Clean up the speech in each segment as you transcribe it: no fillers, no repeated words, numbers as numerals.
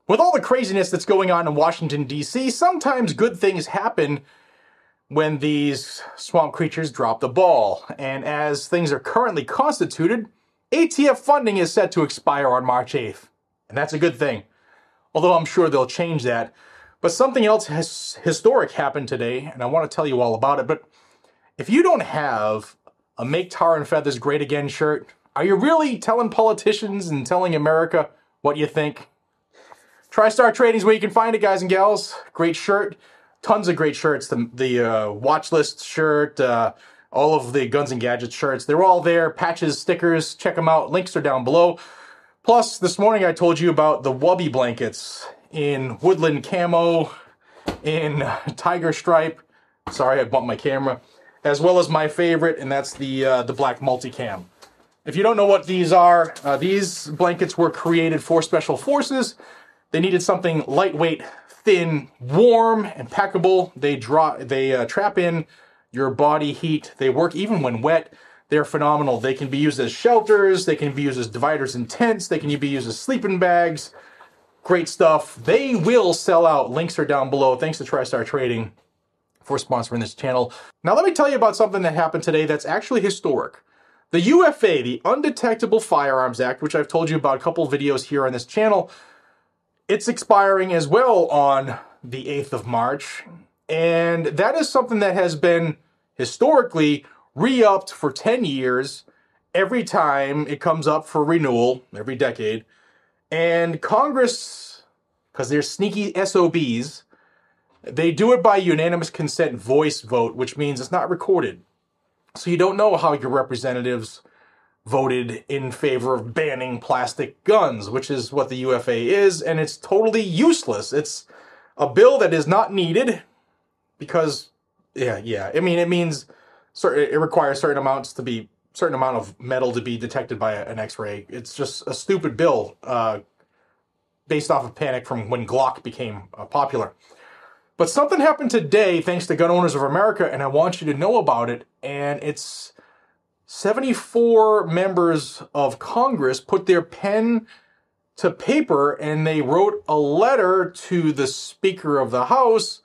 With all the craziness that's going on in Washington, D.C., sometimes good things happen when these swamp creatures drop the ball. And as things are currently constituted, ATF funding is set to expire on March 8th. And that's a good thing. Although I'm sure they'll change that. But something else historic happened today, and I want to tell you all about it. But if you don't have a Make Tar and Feathers Great Again shirt, are you really telling politicians and telling America what you think? TriStar Trading's where you can find it, guys and gals. Great shirt. Tons of great shirts. The watch list shirt, all of the Guns and Gadgets shirts. They're all there. Patches, stickers. Check them out. Links are down below. Plus, this morning I told you about the Wubby blankets in woodland camo, in tiger stripe. Sorry, I bumped my camera. As well as my favorite, and that's the black multicam. If you don't know what these are, these blankets were created for Special Forces. They needed something lightweight, thin, warm, and packable. They trap in your body heat. They work even when wet. They're phenomenal. They can be used as shelters. They can be used as dividers in tents. They can be used as sleeping bags. Great stuff. They will sell out. Links are down below. Thanks to TriStar Trading for sponsoring this channel. Now let me tell you about something that happened today that's actually historic. The UFA, the Undetectable Firearms Act, which I've told you about a couple videos here on this channel, it's expiring as well on the 8th of March. And that is something that has been historically re-upped for 10 years every time it comes up for renewal, every decade. And Congress, because they're sneaky SOBs, they do it by unanimous consent voice vote, which means it's not recorded. So you don't know how your representatives voted in favor of banning plastic guns, which is what the UFA is, and it's totally useless. It's a bill that is not needed because, I mean, it means it requires certain amount of metal to be detected by an X-ray. It's just a stupid bill based off of panic from when Glock became popular. But something happened today, thanks to Gun Owners of America, and I want you to know about it. And it's 74 members of Congress put their pen to paper and they wrote a letter to the Speaker of the House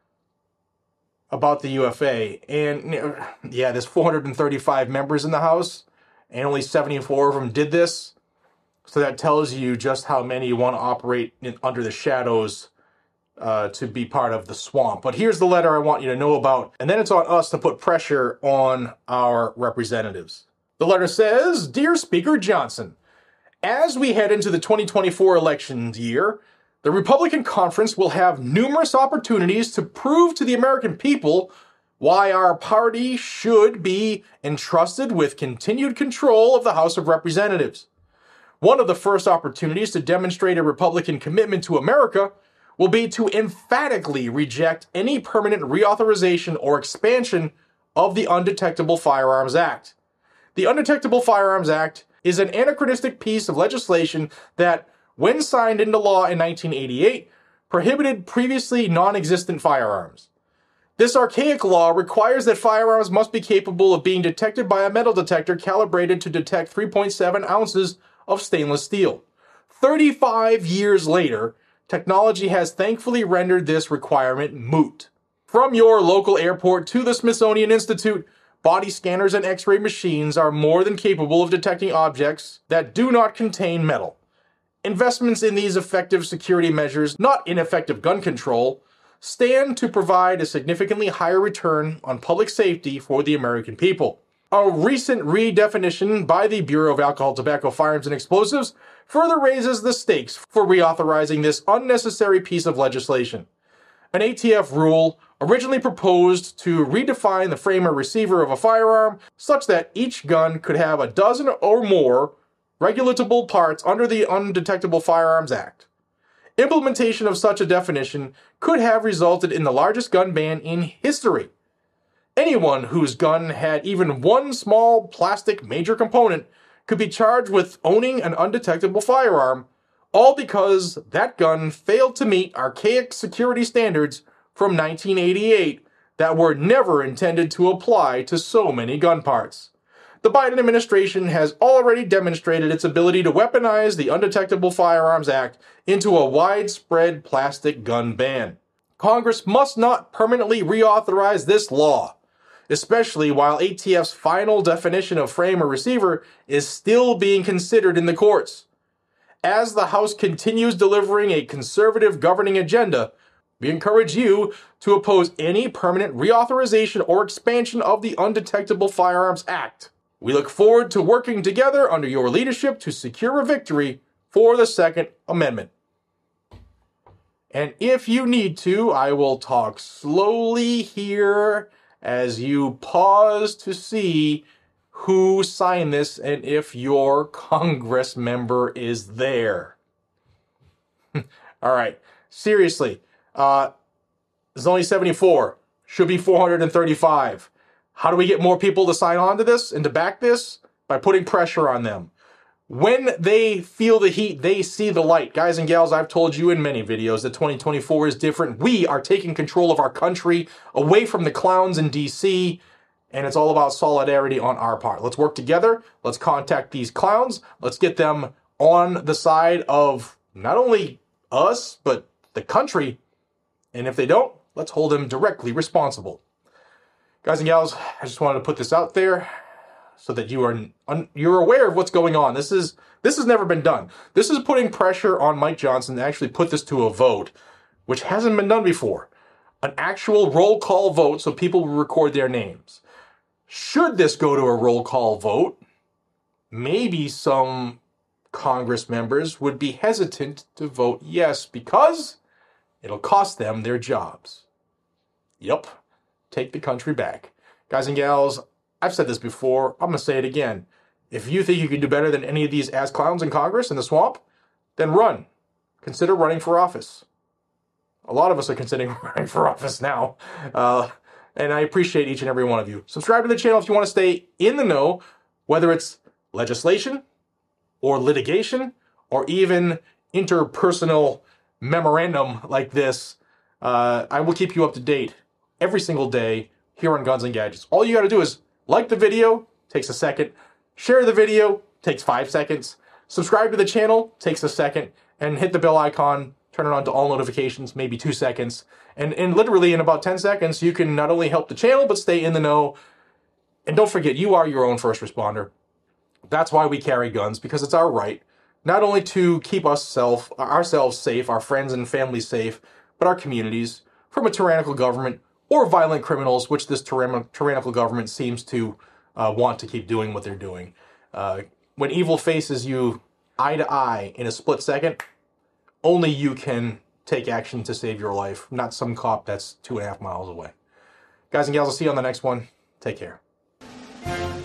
about the UFA. And yeah, there's 435 members in the House and only 74 of them did this. So that tells you just how many want to operate under the shadows to be part of the swamp. But here's the letter I want you to know about, and then it's on us to put pressure on our representatives. The letter says, Dear Speaker Johnson, as we head into the 2024 election year, the Republican Conference will have numerous opportunities to prove to the American people why our party should be entrusted with continued control of the House of Representatives. One of the first opportunities to demonstrate a Republican commitment to America will be to emphatically reject any permanent reauthorization or expansion of the Undetectable Firearms Act. The Undetectable Firearms Act is an anachronistic piece of legislation that, when signed into law in 1988, prohibited previously non-existent firearms. This archaic law requires that firearms must be capable of being detected by a metal detector calibrated to detect 3.7 ounces of stainless steel. 35 years later, technology has thankfully rendered this requirement moot. From your local airport to the Smithsonian Institute, body scanners and X-ray machines are more than capable of detecting objects that do not contain metal. Investments in these effective security measures, not ineffective gun control, stand to provide a significantly higher return on public safety for the American people. A recent redefinition by the Bureau of Alcohol, Tobacco, Firearms, and Explosives further raises the stakes for reauthorizing this unnecessary piece of legislation. An ATF rule originally proposed to redefine the frame or receiver of a firearm such that each gun could have a dozen or more regulatable parts under the Undetectable Firearms Act. Implementation of such a definition could have resulted in the largest gun ban in history. Anyone whose gun had even one small plastic major component could be charged with owning an undetectable firearm, all because that gun failed to meet archaic security standards from 1988 that were never intended to apply to so many gun parts. The Biden administration has already demonstrated its ability to weaponize the Undetectable Firearms Act into a widespread plastic gun ban. Congress must not permanently reauthorize this law, especially while ATF's final definition of frame or receiver is still being considered in the courts. As the House continues delivering a conservative governing agenda, we encourage you to oppose any permanent reauthorization or expansion of the Undetectable Firearms Act. We look forward to working together under your leadership to secure a victory for the Second Amendment. And if you need to, I will talk slowly here as you pause to see who signed this and if your Congress member is there. All right, seriously, there's only 74, should be 435. How do we get more people to sign on to this and to back this? By putting pressure on them. When they feel the heat, they see the light. Guys and gals, I've told you in many videos that 2024 is different. We are taking control of our country away from the clowns in DC, and it's all about solidarity on our part. Let's work together. Let's contact these clowns. Let's get them on the side of not only us, but the country. And if they don't, let's hold them directly responsible. Guys and gals, I just wanted to put this out there so that you're aware of what's going on. This has never been done. This is putting pressure on Mike Johnson to actually put this to a vote, which hasn't been done before. An actual roll call vote so people will record their names. Should this go to a roll call vote, maybe some Congress members would be hesitant to vote yes because it'll cost them their jobs. Yep, take the country back. Guys and gals, I've said this before, I'm going to say it again. If you think you can do better than any of these ass clowns in Congress in the swamp, then run. Consider running for office. A lot of us are considering running for office now. And I appreciate each and every one of you. Subscribe to the channel if you want to stay in the know, whether it's legislation or litigation or even interpersonal memorandum like this. I will keep you up to date every single day here on Guns and Gadgets. All you got to do is like the video, takes a second. Share the video, takes 5 seconds. Subscribe to the channel, takes a second. And hit the bell icon, turn it on to all notifications, maybe 2 seconds. And literally in about 10 seconds, you can not only help the channel, but stay in the know. And don't forget, you are your own first responder. That's why we carry guns, because it's our right, not only to keep ourselves safe, our friends and family safe, but our communities from a tyrannical government or violent criminals, which this tyrannical government seems to want to keep doing what they're doing. When evil faces you eye to eye in a split second, only you can take action to save your life, not some cop that's 2.5 miles away. Guys and gals, I'll see you on the next one. Take care.